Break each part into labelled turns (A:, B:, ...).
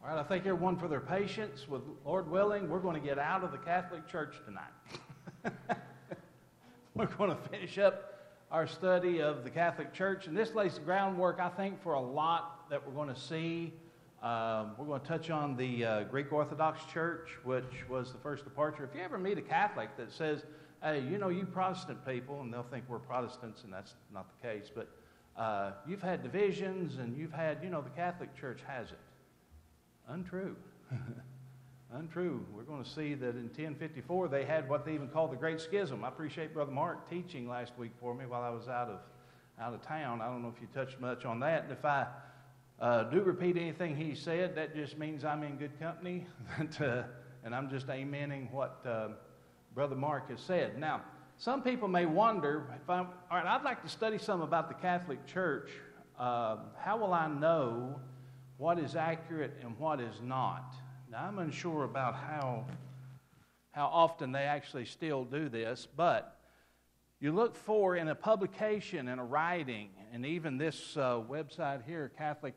A: All right, I thank everyone for their patience. With Lord willing, we're going to get out of the Catholic Church tonight. We're going to finish up our study of the Catholic Church, and this lays the groundwork, I think, for a lot that we're going to see. We're going to touch on the Greek Orthodox Church, which was the first departure. If you ever meet a Catholic that says, hey, you know, you Protestant people, and they'll think we're Protestants, and that's not the case, but you've had divisions, and you've had, you know, the Catholic Church has it. Untrue. Untrue. We're going to see that in 1054 they had what they even called the Great Schism. I appreciate Brother Mark teaching last week for me while I was out of town. I don't know if you touched much on that. And if I do repeat anything he said, that just means I'm in good company, and I'm just amening what Brother Mark has said. Now, some people may wonder, all right, I'd like to study some about the Catholic Church. How will I know what is accurate and what is not? Now, I'm unsure about how often they actually still do this, but you look for in a publication, in a writing, and even this website here,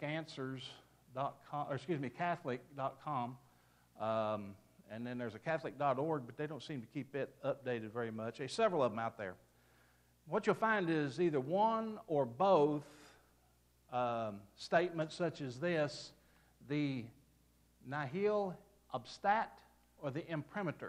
A: Catholic.com, and then there's a Catholic.org, but they don't seem to keep it updated very much. There's several of them out there. What you'll find is either one or both statements such as this, the nihil obstat or the imprimatur.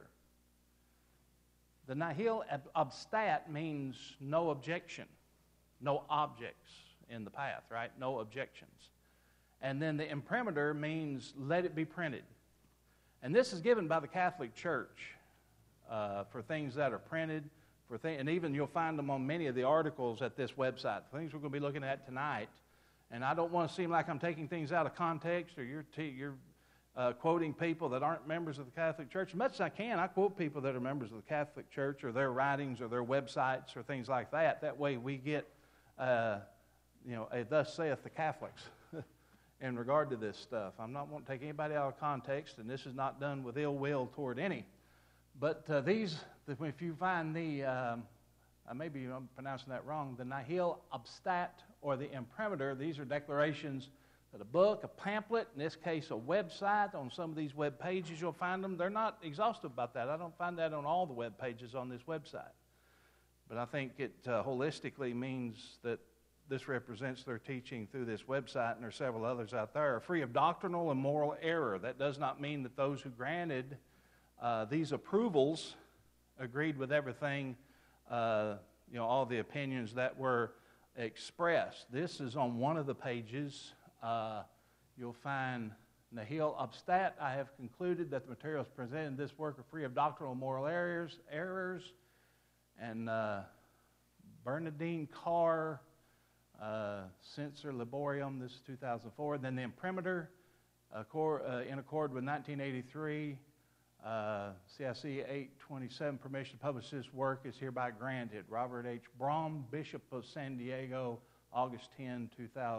A: The nihil obstat means no objection, no objects in the path, right? No objections. And then the imprimatur means let it be printed. And this is given by the Catholic Church for things that are printed, and even you'll find them on many of the articles at this website, things we're going to be looking at tonight. And I don't want to seem like I'm taking things out of context or you're quoting people that aren't members of the Catholic Church. As much as I can, I quote people that are members of the Catholic Church or their writings or their websites or things like that. That way we get, a thus saith the Catholics in regard to this stuff. I'm not wanting to take anybody out of context, and this is not done with ill will toward any. But if you find maybe I'm pronouncing that wrong, the nihil obstat or the imprimatur, these are declarations that a book, a pamphlet, in this case a website, on some of these web pages you'll find them. They're not exhaustive about that. I don't find that on all the web pages on this website. But I think it holistically means that this represents their teaching through this website, and there are several others out there, are free of doctrinal and moral error. That does not mean that those who granted these approvals agreed with everything, all the opinions that were expressed. This is on one of the pages. You'll find nihil obstat. I have concluded that the materials presented in this work are free of doctrinal and moral errors. And Bernardine Carr, Censor Liborium, this is 2004. And then the imprimatur, in accord with 1983, CIC 827, permission to publish this work is hereby granted. Robert H. Brom, Bishop of San Diego, August 10,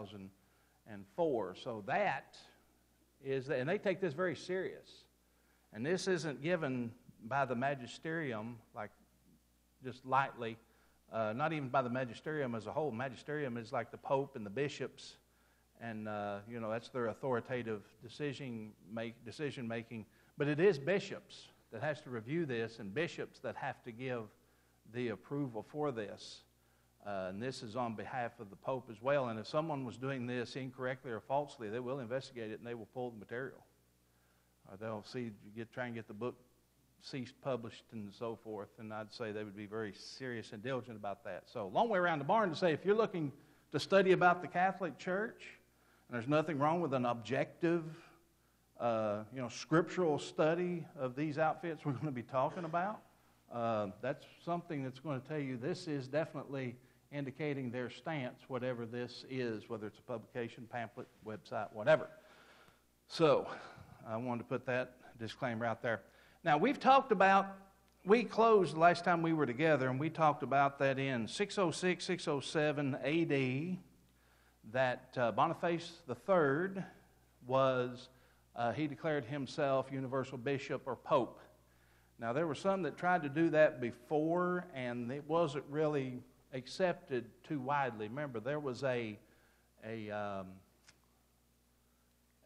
A: 2004. So that is, and they take this very serious. And this isn't given by the magisterium, like just lightly, not even by the magisterium as a whole. Magisterium is like the Pope and the bishops, and that's their authoritative decision making. But it is bishops that has to review this, and bishops that have to give the approval for this. And this is on behalf of the Pope as well. And if someone was doing this incorrectly or falsely, they will investigate it and they will pull the material. They'll try and get the book ceased, published, and so forth. And I'd say they would be very serious and diligent about that. So, long way around the barn to say, if you're looking to study about the Catholic Church, and there's nothing wrong with an objective, scriptural study of these outfits we're going to be talking about, that's something that's going to tell you this is definitely indicating their stance, whatever this is, whether it's a publication, pamphlet, website, whatever. So, I wanted to put that disclaimer out there. Now, we closed the last time we were together, and we talked about that in 606, 607 AD, that Boniface III he declared himself universal bishop or pope. Now, there were some that tried to do that before, and it wasn't really accepted too widely. Remember, there was a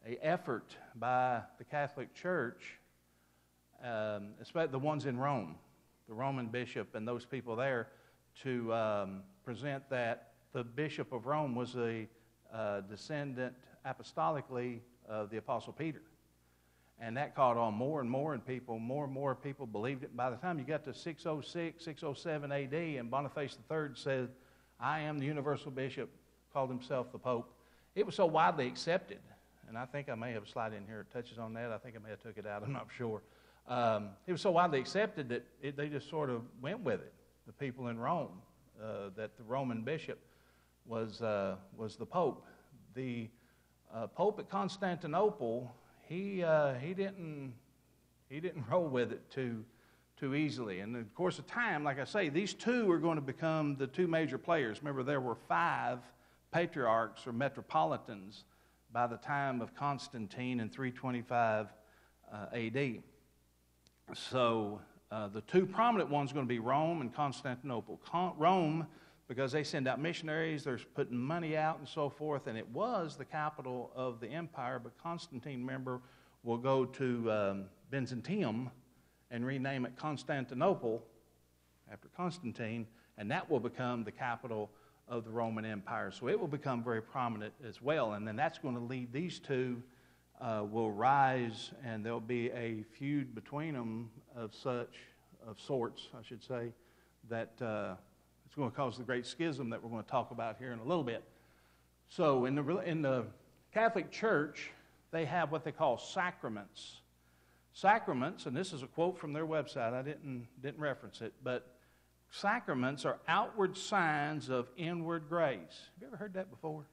A: effort by the Catholic Church, especially the ones in Rome, the Roman bishop and those people there, to present that the Bishop of Rome was a descendant apostolically of the Apostle Peter. And that caught on more and more, and more and more people believed it. By the time you got to 606, 607 AD, and Boniface III said, "I am the universal bishop," called himself the Pope, it was so widely accepted. And I think I may have a slide in here that touches on that. I think I may have took it out. I'm not sure. It was so widely accepted that they just sort of went with it. The people in Rome, that the Roman bishop was the Pope. The Pope at Constantinople, he didn't roll with it too easily. And of course, of time, like I say, these two are going to become the two major players. Remember, there were 5 patriarchs or metropolitans by the time of Constantine in 325 AD. So the two prominent ones are going to be Rome and Constantinople. Rome, because they send out missionaries, they're putting money out and so forth, and it was the capital of the empire, but Constantine, remember, will go to Byzantium and rename it Constantinople after Constantine, and that will become the capital of the Roman Empire. So it will become very prominent as well, and then that's going to lead, these two will rise, and there'll be a feud between them of sorts, I should say, that it's going to cause the great schism that we're going to talk about here in a little bit. So in the Catholic Church, they have what they call sacraments. Sacraments, and this is a quote from their website, I didn't reference it, but sacraments are outward signs of inward grace. Have you ever heard that before?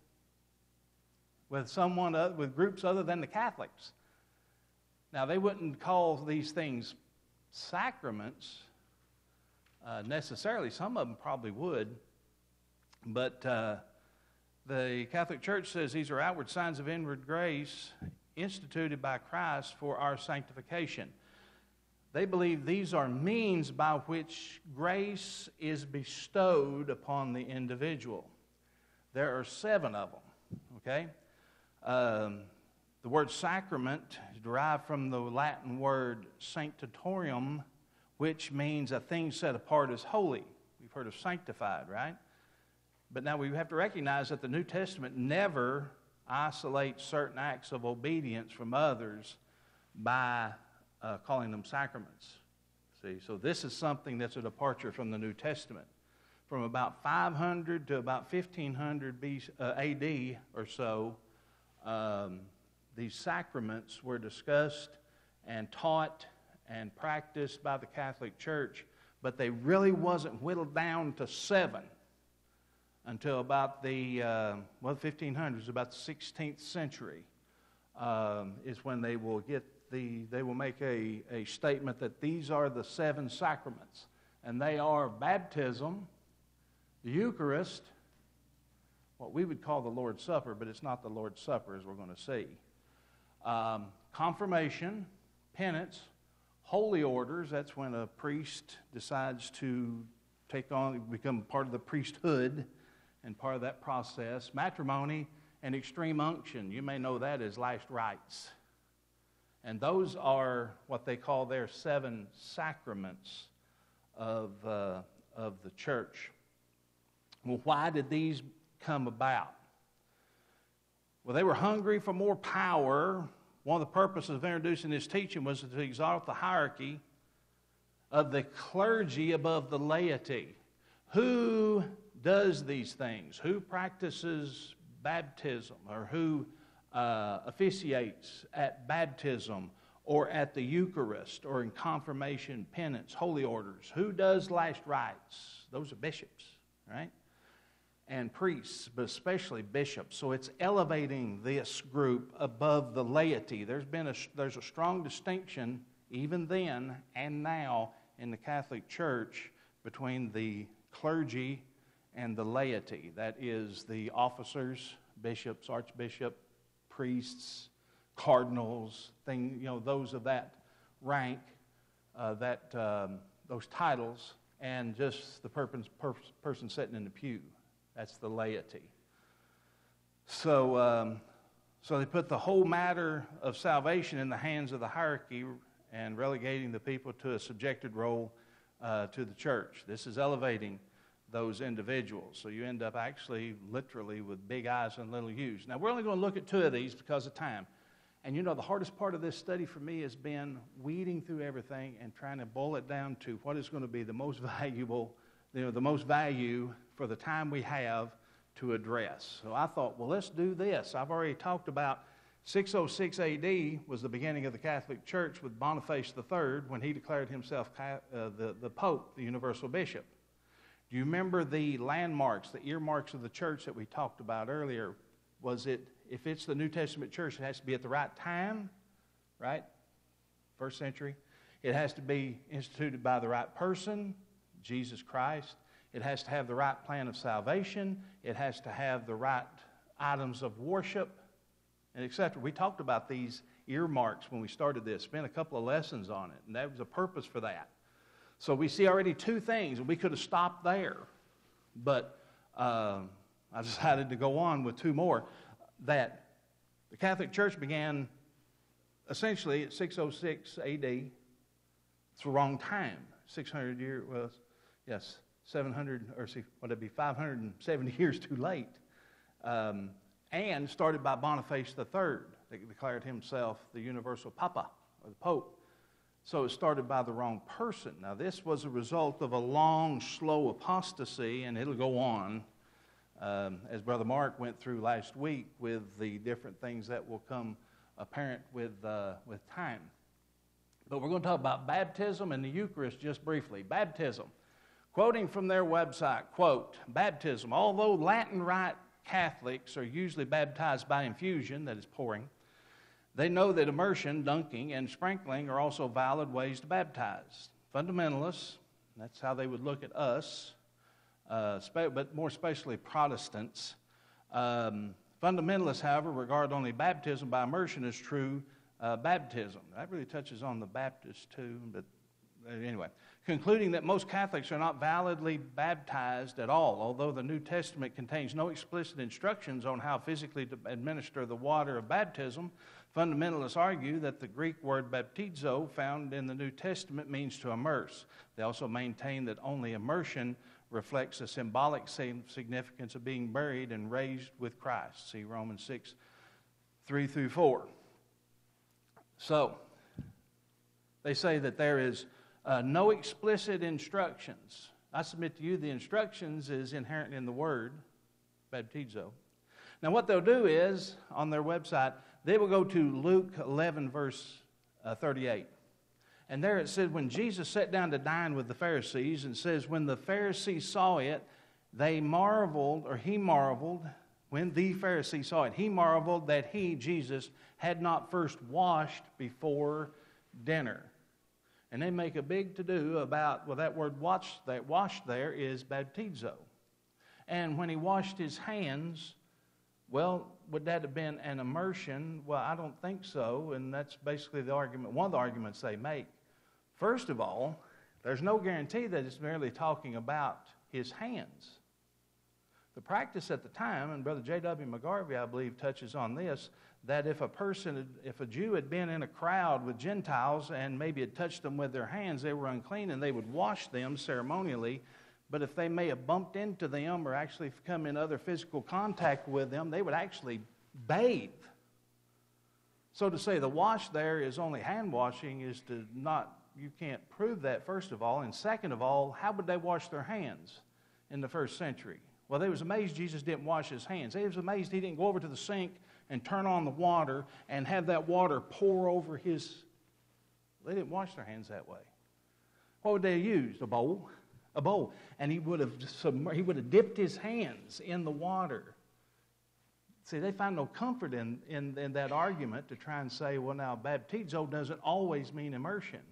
A: With groups other than the Catholics. Now, they wouldn't call these things sacraments necessarily. Some of them probably would. But the Catholic Church says these are outward signs of inward grace instituted by Christ for our sanctification. They believe these are means by which grace is bestowed upon the individual. There are 7 of them, okay? The word sacrament is derived from the Latin word sanctatorium, which means a thing set apart as holy. We've heard of sanctified, right? But now we have to recognize that the New Testament never isolates certain acts of obedience from others by calling them sacraments. See, so this is something that's a departure from the New Testament. From about 500 to about 1500 AD or so, these sacraments were discussed and taught and practiced by the Catholic Church, but they really wasn't whittled down to 7 until about the 1500s, about the 16th century, is when they will make a statement that these are the 7 sacraments, and they are baptism, the Eucharist, what we would call the Lord's Supper, but it's not the Lord's Supper, as we're going to see. Confirmation, penance, holy orders, that's when a priest decides to become part of the priesthood and part of that process. Matrimony and extreme unction, you may know that as last rites. And those are what they call their 7 sacraments of the church. Well, why did these come about? Well, they were hungry for more power. One of the purposes of introducing this teaching was to exalt the hierarchy of the clergy above the laity. Who does these things? Who practices baptism, or who officiates at baptism or at the Eucharist or in confirmation, penance, holy orders? Who does last rites? Those are bishops, right? And priests, but especially bishops. So it's elevating this group above the laity. There's a strong distinction even then and now in the Catholic Church between the clergy and the laity. That is the officers, bishops, archbishop, priests, cardinals, those of that rank, those titles, and just the person sitting in the pew. That's the laity. So So they put the whole matter of salvation in the hands of the hierarchy and relegating the people to a subjected role to the church. This is elevating those individuals. So you end up actually literally with big I's and little U's. Now, we're only going to look at two of these because of time. And you know, the hardest part of this study for me has been weeding through everything and trying to boil it down to what is going to be the most valuable, the most value for the time we have to address. So I thought, well, let's do this. I've already talked about 606 AD was the beginning of the Catholic Church with Boniface III when he declared himself the Pope, the universal bishop. Do you remember the landmarks, the earmarks of the church that we talked about earlier? Was it, if it's the New Testament church, it has to be at the right time, right? First century. It has to be instituted by the right person, Jesus Christ. It has to have the right plan of salvation. It has to have the right items of worship, and etc. We talked about these earmarks when we started this, spent a couple of lessons on it, and that was a purpose for that. So we see already two things, and we could have stopped there, but I decided to go on with two more. That the Catholic Church began essentially at 606 AD. It's the wrong time. 600 years, well, yes, 700, or see, would it be 570 years too late. And started by Boniface III, that declared himself the universal Papa, or the Pope. So it started by the wrong person. Now, this was a result of a long, slow apostasy, and it'll go on, as Brother Mark went through last week, with the different things that will come apparent with time. But we're going to talk about baptism and the Eucharist just briefly. Baptism. Quoting from their website, quote, "Baptism, although Latin Rite Catholics are usually baptized by infusion, that is pouring, they know that immersion, dunking, and sprinkling are also valid ways to baptize. Fundamentalists, that's how they would look at us, but more especially Protestants. Fundamentalists, however, regard only baptism by immersion as true baptism." That really touches on the Baptists too, but anyway. Concluding that most Catholics are not validly baptized at all, although the New Testament contains no explicit instructions on how physically to administer the water of baptism, fundamentalists argue that the Greek word baptizo found in the New Testament means to immerse. They also maintain that only immersion reflects the symbolic significance of being buried and raised with Christ. See Romans 6, 3 through 4. So, they say that there is no explicit instructions. I submit to you the instructions is inherent in the word, baptizo. Now what they'll do is, on their website, they will go to Luke 11, verse 38. And there it said, when Jesus sat down to dine with the Pharisees, and says, when the Pharisees saw it, they marveled, or he marveled, when the Pharisees saw it, he marveled that he, Jesus, had not first washed before dinner. And they make a big to-do about, well, that word washed there is baptizo. And when he washed his hands, well, would that have been an immersion? Well, I don't think so, and that's basically the argument, one of the arguments they make. First of all, there's no guarantee that it's merely talking about his hands. The practice at the time, and Brother J.W. McGarvey, I believe, touches on this, that if a Jew had been in a crowd with Gentiles and maybe had touched them with their hands, they were unclean and they would wash them ceremonially. But if they may have bumped into them or actually come in other physical contact with them, they would actually bathe. So to say the wash there is only hand washing is to not, you can't prove that, first of all. And second of all, how would they wash their hands in the first century? Well, they was amazed Jesus didn't wash his hands. They was amazed he didn't go over to the sink and turn on the water and have that water pour over his. They didn't wash their hands that way. What would they have used? A bowl? A bowl. And he would have dipped his hands in the water. See, they find no comfort in that argument to try and say, well, now, baptizo doesn't always mean immersion.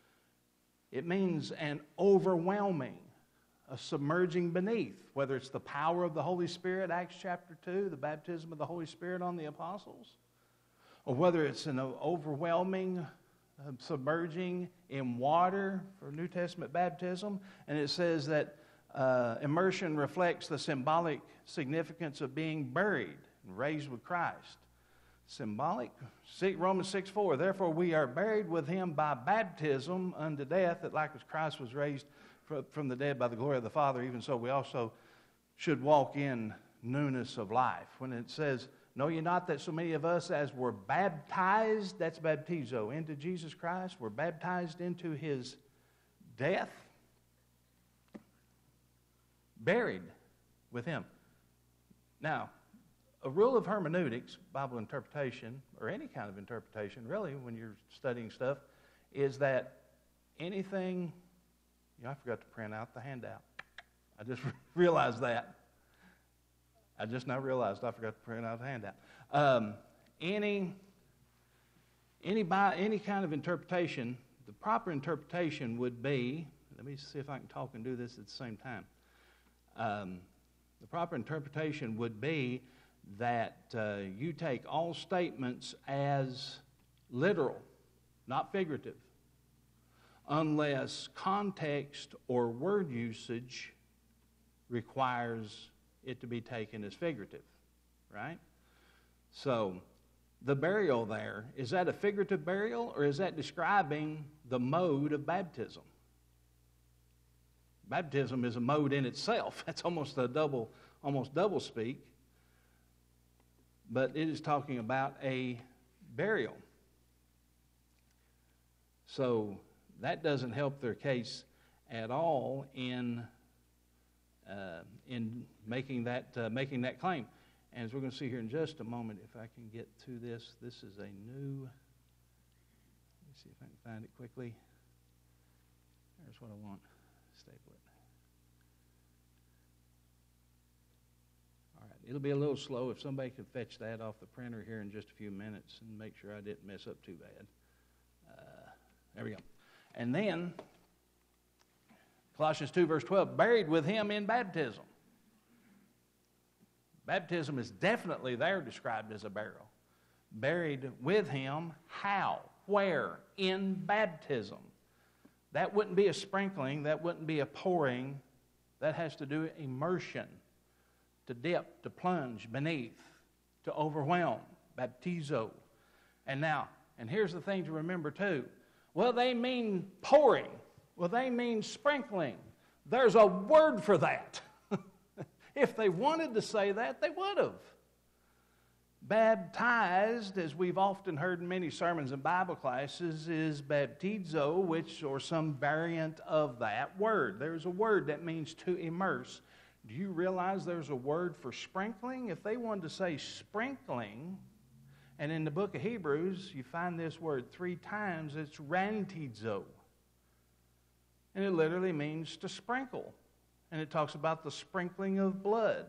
A: It means an overwhelming, a submerging beneath, whether it's the power of the Holy Spirit, Acts chapter 2, the baptism of the Holy Spirit on the apostles, or whether it's an overwhelming, submerging in water for New Testament baptism. And it says that immersion reflects the symbolic significance of being buried and raised with Christ. symbolic. Romans 6:4, therefore we are buried with him by baptism unto death, that like as Christ was raised from the dead by the glory of the Father, even so we also should walk in newness of life. When it says, know ye not that so many of us as were baptized, that's baptizo, into Jesus Christ, were baptized into his death, buried with him. Now, a rule of hermeneutics, Bible interpretation, or any kind of interpretation, really, when you're studying stuff, is that anything, I forgot to print out the handout. I just realized that. I just now realized I forgot to print out the handout. Any kind of interpretation, the proper interpretation would be, let me see if I can talk and do this at the same time. The proper interpretation would be that you take all statements as literal, not figurative, unless context or word usage requires it to be taken as figurative, right? So the burial there, is that a figurative burial or is that describing the mode of baptism? Baptism is a mode in itself. That's almost double speak. But it is talking about a burial. So that doesn't help their case at all in making that claim. And as we're going to see here in just a moment, if I can get to this, this is a new, let me see if I can find it quickly. There's what I want. Staple it. All right, it'll be a little slow. If somebody could fetch that off the printer here in just a few minutes and make sure I didn't mess up too bad. There we go. And then, Colossians 2, verse 12, buried with him in baptism. Baptism is definitely there described as a burial. Buried with him, how? Where? In baptism. That wouldn't be a sprinkling. That wouldn't be a pouring. That has to do with immersion. To dip, to plunge beneath, to overwhelm. Baptizo. And here's the thing to remember too. Well, they mean pouring. Well, they mean sprinkling. There's a word for that. If they wanted to say that, they would have. Baptized, as we've often heard in many sermons and Bible classes, is baptizo, or some variant of that word. There's a word that means to immerse. Do you realize there's a word for sprinkling? If they wanted to say sprinkling, and in the book of Hebrews, you find this word 3 times, it's rantizo. And it literally means to sprinkle. And it talks about the sprinkling of blood.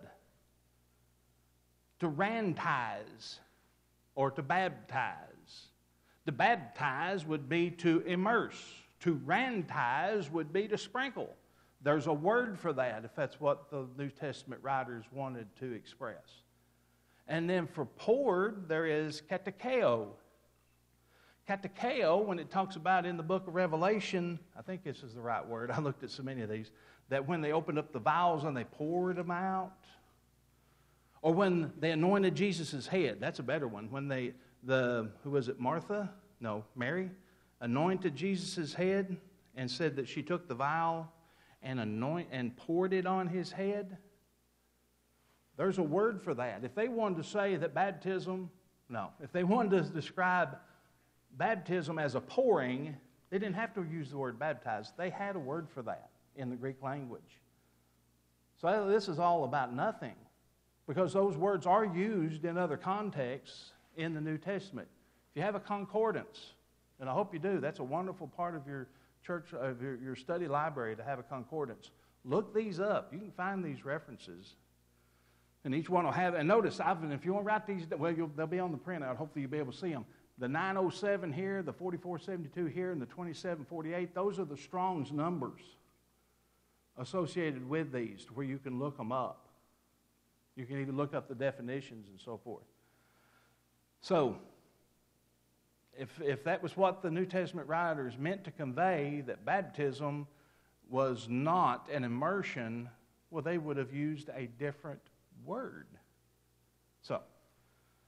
A: To rantize or to baptize. To baptize would be to immerse. To rantize would be to sprinkle. There's a word for that, if that's what the New Testament writers wanted to express. And then for poured, there is katakeo. Katakeo, when it talks about in the book of Revelation, I think this is the right word. I looked at so many of these. That when they opened up the vials and they poured them out. Or when they anointed Jesus' head. That's a better one. When who was it, Martha? No, Mary. Anointed Jesus' head and said that she took the vial and poured it on his head. There's a word for that. If they wanted to say that if they wanted to describe baptism as a pouring, they didn't have to use the word baptize. They had a word for that in the Greek language. So this is all about nothing, because those words are used in other contexts in the New Testament. If you have a concordance, and I hope you do, that's a wonderful part of your church, of your study library, to have a concordance. Look these up. You can find these references. And each one will have, and notice, if you want to write these, they'll be on the printout. Hopefully you'll be able to see them. The 907 here, the 4472 here, and the 2748, those are the Strong's numbers associated with these, where you can look them up. You can even look up the definitions and so forth. So, if that was what the New Testament writers meant to convey, that baptism was not an immersion, well, they would have used a different word. So,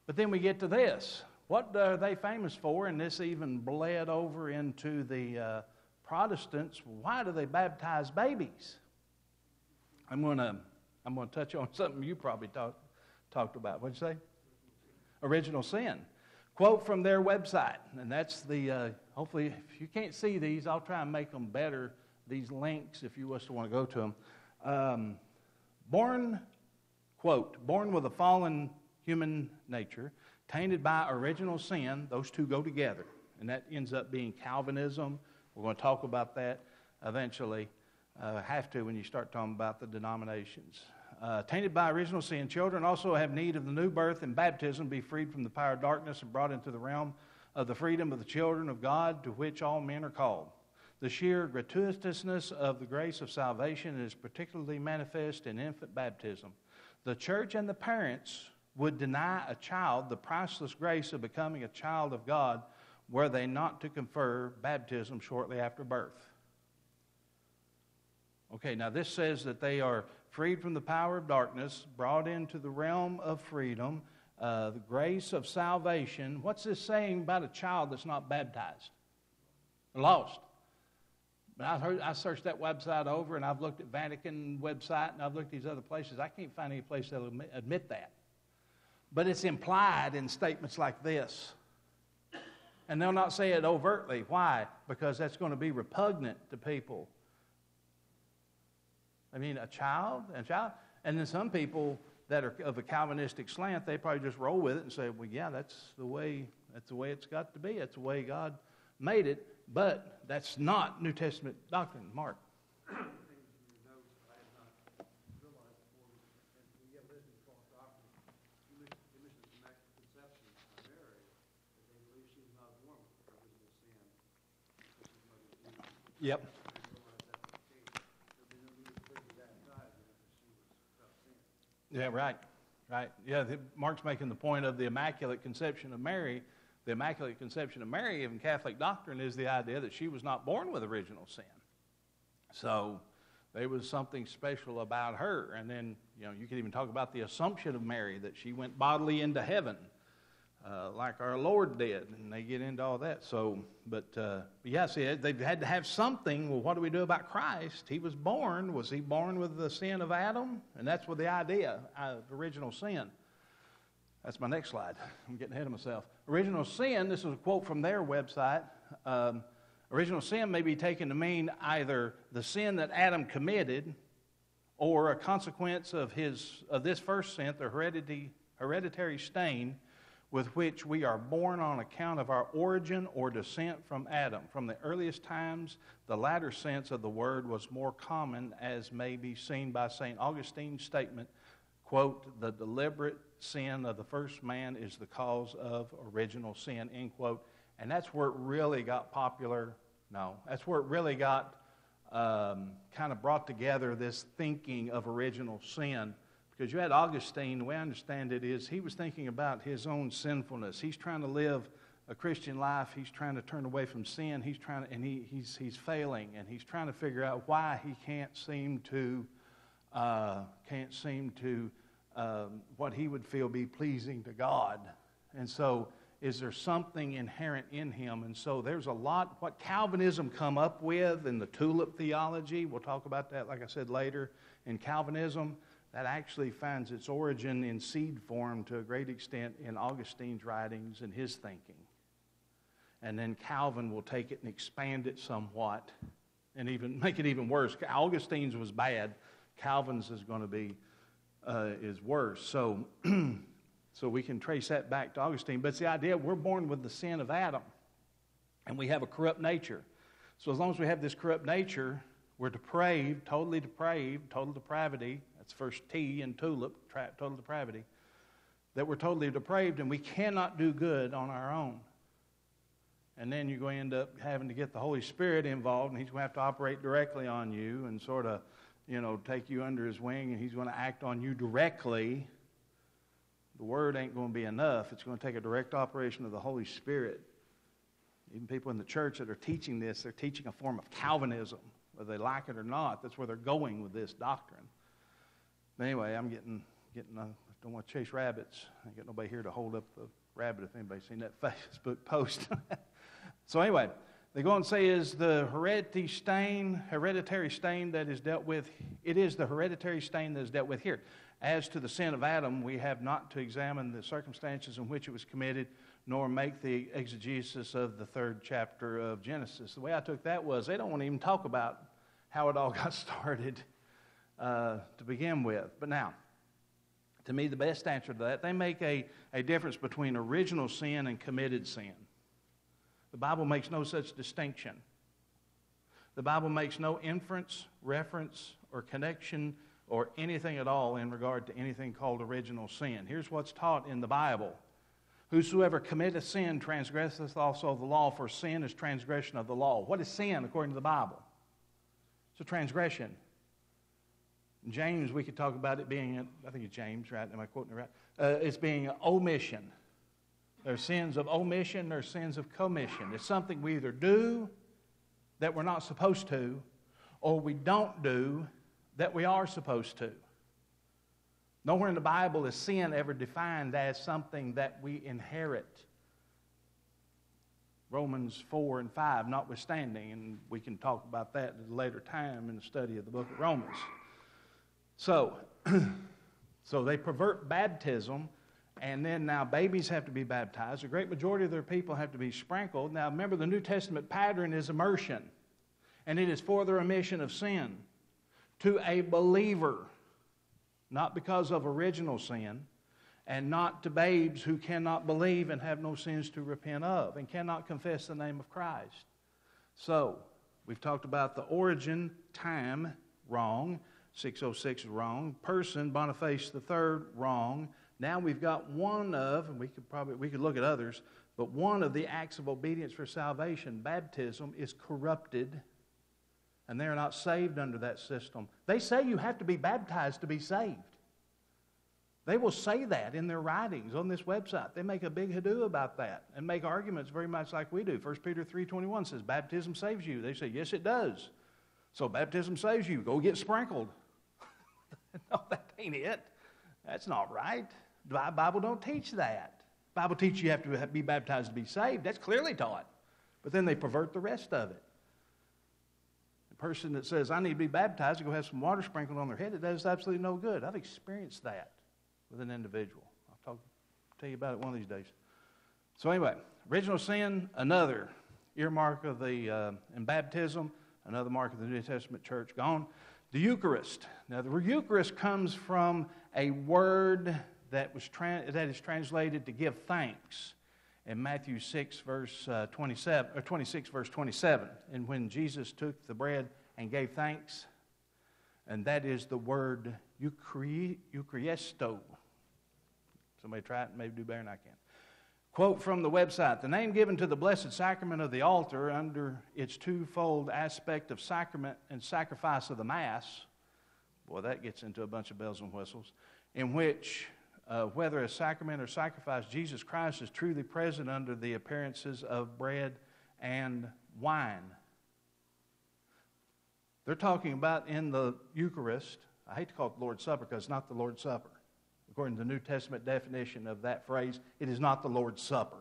A: But then we get to this. What are they famous for? And this even bled over into the Protestants. Why do they baptize babies? I'm going to touch on something you probably talked about. What'd you say? Original sin. Quote from their website, and that's the, hopefully, if you can't see these, I'll try and make them better, these links, if you want to go to them. Born with a fallen human nature, tainted by original sin, those two go together, and that ends up being Calvinism. We're going to talk about that eventually. Have to when you start talking about the denominations. Tainted by original sin, children also have need of the new birth and baptism, be freed from the power of darkness and brought into the realm of the freedom of the children of God, to which all men are called. The sheer gratuitousness of the grace of salvation is particularly manifest in infant baptism. The church and the parents would deny a child the priceless grace of becoming a child of God were they not to confer baptism shortly after birth. Okay, now this says that they are freed from the power of darkness, brought into the realm of freedom, the grace of salvation. What's this saying about a child that's not baptized? Lost. But I searched that website over, and I've looked at Vatican website, and I've looked at these other places. I can't find any place that will admit that. But it's implied in statements like this. And they'll not say it overtly. Why? Because that's going to be repugnant to people. I mean, a child. And then some people that are of a Calvinistic slant, they probably just roll with it and say, well, yeah, that's the way it's got to be. That's the way God made it. But that's not New Testament doctrine. Mark. Yep. Yeah, right. Yeah, Mark's making the point of the Immaculate Conception of Mary. The Immaculate Conception of Mary in Catholic doctrine is the idea that she was not born with original sin. So there was something special about her. And then, you could even talk about the Assumption of Mary, that she went bodily into heaven, like our Lord did. And they get into all that. So, but yeah, see, they've had to have something. Well, what do we do about Christ? He was born. Was he born with the sin of Adam? And that's what the idea of original sin. That's my next slide. I'm getting ahead of myself. Original sin, this is a quote from their website. Original sin may be taken to mean either the sin that Adam committed or a consequence of this first sin, the hereditary stain with which we are born on account of our origin or descent from Adam. From the earliest times, the latter sense of the word was more common, as may be seen by St. Augustine's statement, quote, the deliberate sin of the first man is the cause of original sin, end quote. And that's where it really got popular. No, that's where it really got kind of brought together this thinking of original sin. Because you had Augustine, the way I understand it is he was thinking about his own sinfulness. He's trying to live a Christian life. He's trying to turn away from sin. He's failing, and he's trying to figure out why he can't seem to what he would feel be pleasing to God. And so is there something inherent in him? And so there's a lot what Calvinism come up with in the tulip theology. We'll talk about that, like I said, later. In Calvinism, that actually finds its origin in seed form to a great extent in Augustine's writings and his thinking. And then Calvin will take it and expand it somewhat and even make it even worse. Augustine's was bad. Calvin's is going to be is worse. So we can trace that back to Augustine. But it's the idea we're born with the sin of Adam, and we have a corrupt nature. So as long as we have this corrupt nature, we're depraved, total depravity. That's first T in tulip, total depravity. That we're totally depraved, and we cannot do good on our own. And then you're going to end up having to get the Holy Spirit involved, and he's going to have to operate directly on you and sort of, take you under his wing, and he's going to act on you directly. The word ain't going to be enough. It's going to take a direct operation of the Holy Spirit. Even people in the church that are teaching this, they're teaching a form of Calvinism, whether they like it or not. That's where they're going with this doctrine. But anyway, I'm getting don't want to chase rabbits. I ain't got nobody here to hold up the rabbit if anybody's seen that Facebook post. So anyway, they go on and say is the hereditary stain that is dealt with, it is the hereditary stain that is dealt with here. As to the sin of Adam, we have not to examine the circumstances in which it was committed, nor make the exegesis of the 3rd chapter of Genesis. The way I took that was they don't want to even talk about how it all got started to begin with. But now, to me, the best answer to that, they make a difference between original sin and committed sin. The Bible makes no such distinction. The Bible makes no inference, reference, or connection or anything at all in regard to anything called original sin. Here's what's taught in the Bible. Whosoever committeth sin transgresseth also the law, for sin is transgression of the law. What is sin according to the Bible? It's a transgression. In James, we could talk about it being, I think it's James, right? Am I quoting it right? It's being omission. There are sins of omission, there are sins of commission. It's something we either do that we're not supposed to, or we don't do that we are supposed to. Nowhere in the Bible is sin ever defined as something that we inherit. Romans 4 and 5 notwithstanding, and we can talk about that at a later time in the study of the book of Romans. So they pervert baptism, and then now babies have to be baptized. A great majority of their people have to be sprinkled. Now remember, the New Testament pattern is immersion, and it is for the remission of sin to a believer, not because of original sin, and not to babes who cannot believe and have no sins to repent of and cannot confess the name of Christ. So, we've talked about the origin, time, wrong. 606 is wrong. Person, Boniface III, wrong. Now we've got one of, and we could look at others, but one of the acts of obedience for salvation, baptism, is corrupted, and they're not saved under that system. They say you have to be baptized to be saved. They will say that in their writings on this website. They make a big hado about that and make arguments very much like we do. 1 Peter 3:21 says, baptism saves you. They say, yes, it does. So baptism saves you. Go get sprinkled. No, that ain't it. That's not right. The Bible don't teach that. The Bible teaches you have to be baptized to be saved. That's clearly taught. But then they pervert the rest of it. The person that says, I need to be baptized, to go have some water sprinkled on their head, it does absolutely no good. I've experienced that with an individual. I'll tell you about it one of these days. So anyway, original sin, another earmark of in baptism, another mark of the New Testament church gone. The Eucharist. Now, the Eucharist comes from a word that is translated to give thanks in Matthew 6, verse 27, or 26, verse 27. And when Jesus took the bread and gave thanks, and that is the word Eucharisto. Somebody try it and maybe do better than I can. Quote from the website, the name given to the Blessed Sacrament of the altar under its twofold aspect of sacrament and sacrifice of the Mass, boy, that gets into a bunch of bells and whistles, in which, whether as sacrament or sacrifice, Jesus Christ is truly present under the appearances of bread and wine. They're talking about in the Eucharist, I hate to call it the Lord's Supper because it's not the Lord's Supper. According to the New Testament definition of that phrase, it is not the Lord's Supper.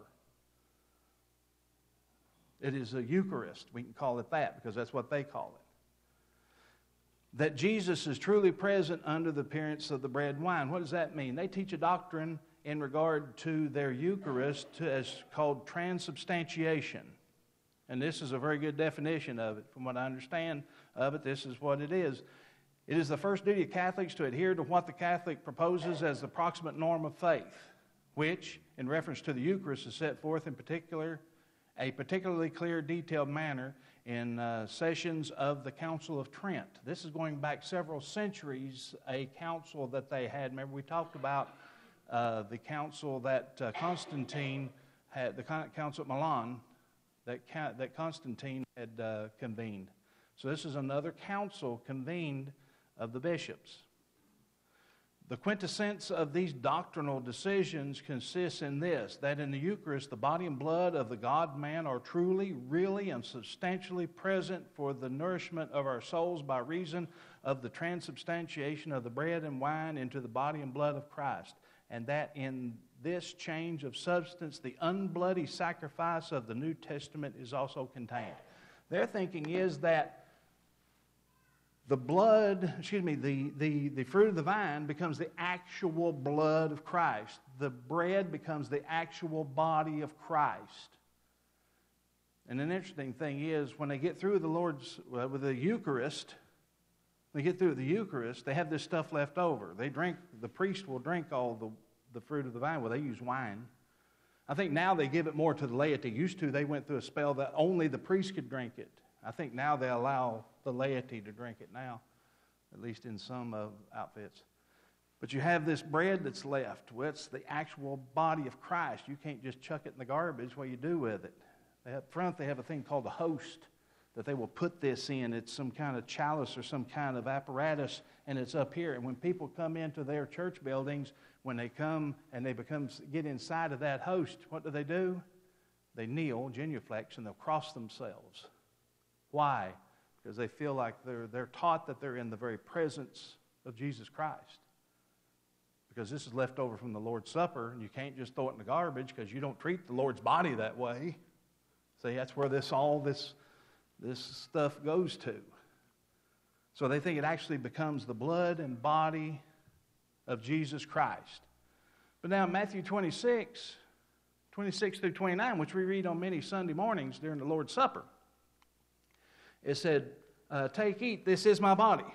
A: It is a Eucharist. We can call it that because that's what they call it. That Jesus is truly present under the appearance of the bread and wine. What does that mean? They teach a doctrine in regard to their Eucharist as called transubstantiation. And this is a very good definition of it. From what I understand of it, this is what it is. It is the first duty of Catholics to adhere to what the Catholic proposes as the proximate norm of faith, which, in reference to the Eucharist, is set forth in a particularly clear, detailed manner in sessions of the Council of Trent. This is going back several centuries, a council that they had. Remember, we talked about the council that Constantine had, the council at Milan, that Constantine had convened. So this is another council convened of the bishops. The quintessence of these doctrinal decisions consists in this, that in the Eucharist, the body and blood of the God-man are truly, really, and substantially present for the nourishment of our souls by reason of the transubstantiation of the bread and wine into the body and blood of Christ. and that in this change of substance, the unbloody sacrifice of the New Testament is also contained. Their thinking is that the fruit of the vine becomes the actual blood of Christ. The bread becomes the actual body of Christ. And an interesting thing is, when they get through with the Eucharist, they have this stuff left over. The priest will drink all the fruit of the vine. Well, they use wine. I think now they give it more to the laity. Used to, they went through a spell that only the priest could drink it. I think now they allow the laity to drink it now, at least in some outfits. But you have this bread that's left. Well, it's the actual body of Christ. You can't just chuck it in the garbage. What do you do with it? Up front, they have a thing called a host that they will put this in. It's some kind of chalice or some kind of apparatus, and it's up here. And when people come into their church buildings, when they come and they get inside of that host, what do? They kneel, genuflex, and they'll cross themselves. Why? Because they feel like they're taught that they're in the very presence of Jesus Christ. Because this is left over from the Lord's Supper, and you can't just throw it in the garbage because you don't treat the Lord's body that way. See, that's where this stuff goes to. So they think it actually becomes the blood and body of Jesus Christ. But now Matthew 26 through 29, which we read on many Sunday mornings during the Lord's Supper, it said, take, eat, this is my body.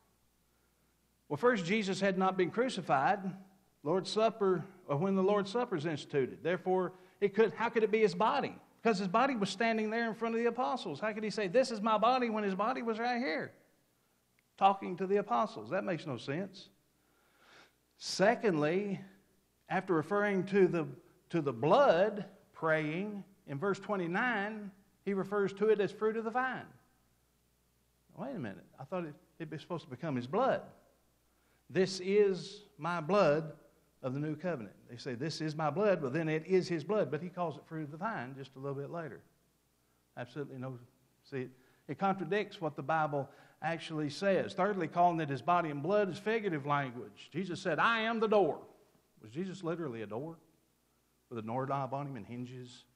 A: Well, first, Jesus had not been crucified. Lord's Supper, or when the Lord's Supper is instituted. Therefore, how could it be his body? Because his body was standing there in front of the apostles. How could he say, this is my body, when his body was right here, talking to the apostles? That makes no sense. Secondly, after referring to the blood, praying, in verse 29, he refers to it as fruit of the vine. Wait a minute. I thought it was supposed to become his blood. This is my blood of the new covenant. They say, this is my blood, well, then it is his blood. But he calls it fruit of the vine just a little bit later. Absolutely no. See, it contradicts what the Bible actually says. Thirdly, calling it his body and blood is figurative language. Jesus said, I am the door. Was Jesus literally a door with a doorknob on him and hinges?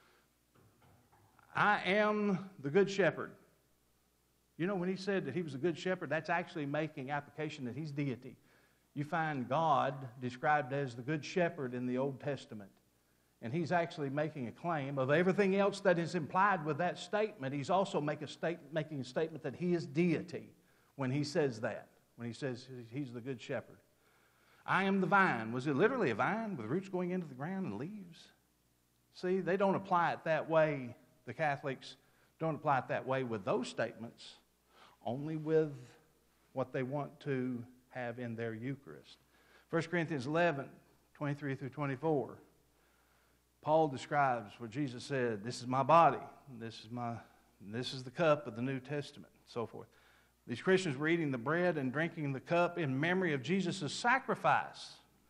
A: I am the good shepherd. You know, when he said that he was a good shepherd, that's actually making application that he's deity. You find God described as the good shepherd in the Old Testament. And he's actually making a claim of everything else that is implied with that statement. He's also making a statement that he is deity when he says that, when he says he's the good shepherd. I am the vine. Was it literally a vine with roots going into the ground and leaves? See, they don't apply it that way. The Catholics don't apply it that way with those statements, only with what they want to have in their Eucharist. 1 Corinthians 11, 23 through 24. Paul describes what Jesus said, this is my body, this is the cup of the New Testament, and so forth. These Christians were eating the bread and drinking the cup in memory of Jesus' sacrifice.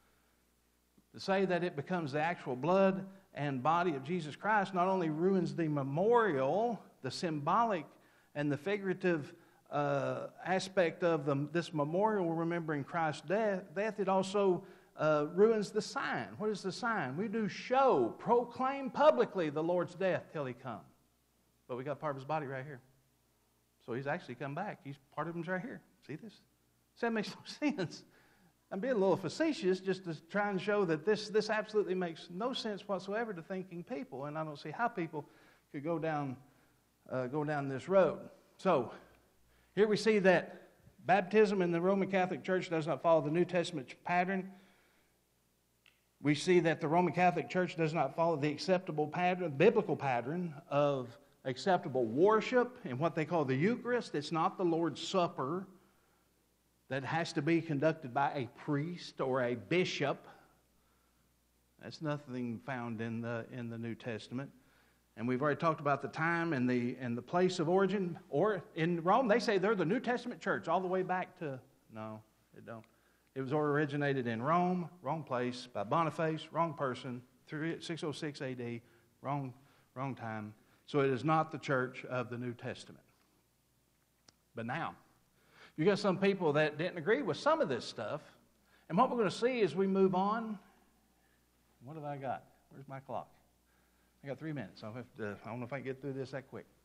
A: To say that it becomes the actual blood and body of Jesus Christ not only ruins the memorial, the symbolic and the figurative aspect of this memorial remembering Christ's death, it also ruins the sign. What is the sign? We do proclaim publicly the Lord's death till he comes. But we got part of his body right here. So he's actually come back. Part of him's right here. See this? So that makes no sense. I'm being a little facetious just to try and show that this absolutely makes no sense whatsoever to thinking people, and I don't see how people could go down this road. So here we see that baptism in the Roman Catholic Church does not follow the New Testament pattern. We see that the Roman Catholic Church does not follow the acceptable pattern, biblical pattern of acceptable worship in what they call the Eucharist. It's not the Lord's Supper that has to be conducted by a priest or a bishop. That's nothing found in the New Testament. And we've already talked about the time and the place of origin. Or in Rome, they say they're the New Testament church all the way back to... No, it don't. It was originated in Rome, wrong place, by Boniface, wrong person, 606 AD, wrong time. So it is not the church of the New Testament. But now, you got some people that didn't agree with some of this stuff. And what we're going to see as we move on, what have I got? Where's my clock? I got 3 minutes. I don't know if I can get through this that quick.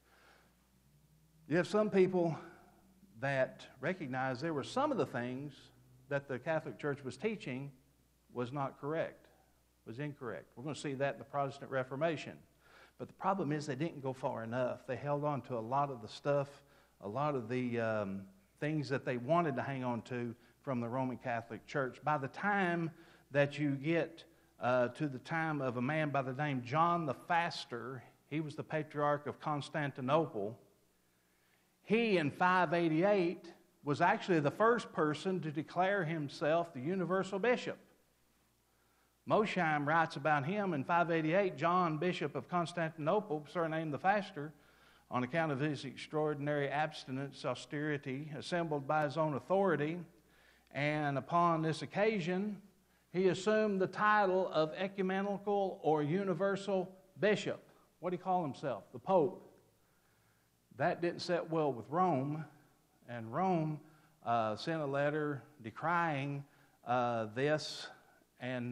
A: You have some people that recognize there were some of the things that the Catholic Church was teaching was not correct, was incorrect. We're going to see that in the Protestant Reformation. But the problem is they didn't go far enough. They held on to a lot of the stuff, a lot of the things that they wanted to hang on to from the Roman Catholic Church. By the time that you get to the time of a man by the name John the Faster, he was the Patriarch of Constantinople. He, in 588, was actually the first person to declare himself the universal bishop. Mosheim writes about him in 588, John, Bishop of Constantinople, surnamed the Faster, on account of his extraordinary abstinence, austerity, assembled by his own authority. And upon this occasion, he assumed the title of ecumenical or universal bishop. What did he call himself? The Pope. That didn't sit well with Rome, and Rome sent a letter decrying this, and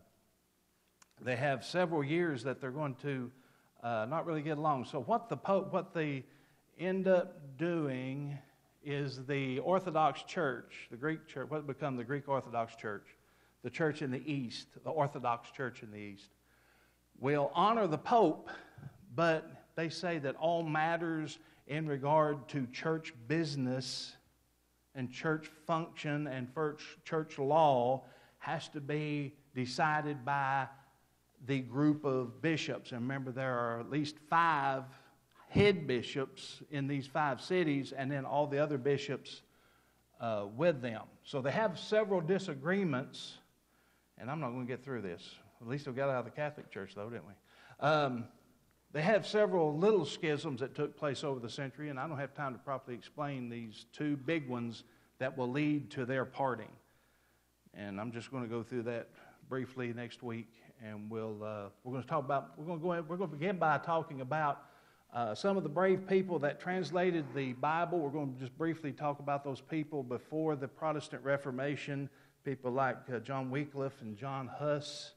A: they have several years that they're going to not really get along. So what they end up doing is the Orthodox Church, the Greek Church, what become the Greek Orthodox Church, the church in the East, the Orthodox Church in the East, will honor the Pope, but they say that all matters in regard to church business and church function and church law has to be decided by the group of bishops. And remember, there are at least 5 head bishops in these 5 cities, and then all the other bishops with them. So they have several disagreements, and I'm not going to get through this. At least we got out of the Catholic Church, though, didn't we? They have several little schisms that took place over the century, and I don't have time to properly explain these 2 big ones that will lead to their parting. And I'm just going to go through that briefly next week, and we're going to begin by talking about some of the brave people that translated the Bible. We're going to just briefly talk about those people before the Protestant Reformation, people like John Wycliffe and John Huss,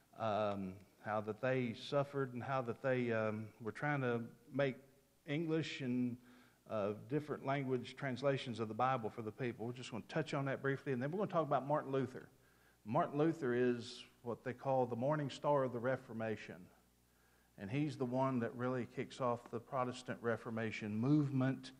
A: how that they suffered and how that they were trying to make English and different language translations of the Bible for the people. We're just going to touch on that briefly, and then we're going to talk about Martin Luther. Martin Luther is what they call the morning star of the Reformation, and he's the one that really kicks off the Protestant Reformation movement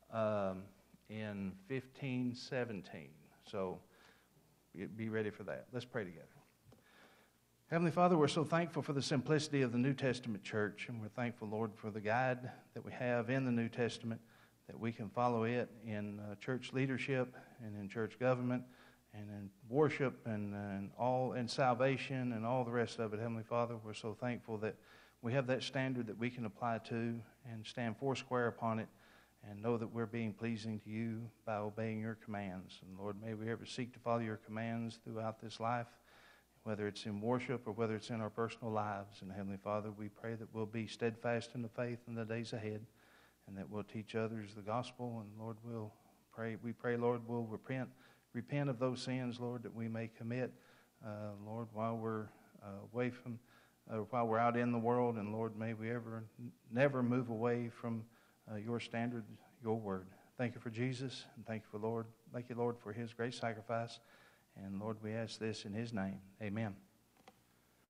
A: in 1517. So be ready for that. Let's pray together. Heavenly Father, we're so thankful for the simplicity of the New Testament church, and we're thankful, Lord, for the guide that we have in the New Testament, that we can follow it in church leadership and in church government and in worship and all in salvation and all the rest of it. Heavenly Father, we're so thankful that we have that standard that we can apply to and stand foursquare upon it and know that we're being pleasing to you by obeying your commands. And Lord, may we ever seek to follow your commands throughout this life, whether it's in worship or whether it's in our personal lives. And Heavenly Father, we pray that we'll be steadfast in the faith in the days ahead, and that we'll teach others the gospel. And Lord, we pray, Lord, we'll repent of those sins, Lord, that we may commit, Lord, while we're while we're out in the world. And Lord, may we never move away from your standard, your word. Thank you for Jesus, and thank you, Lord, for his great sacrifice. And Lord, we ask this in his name. Amen.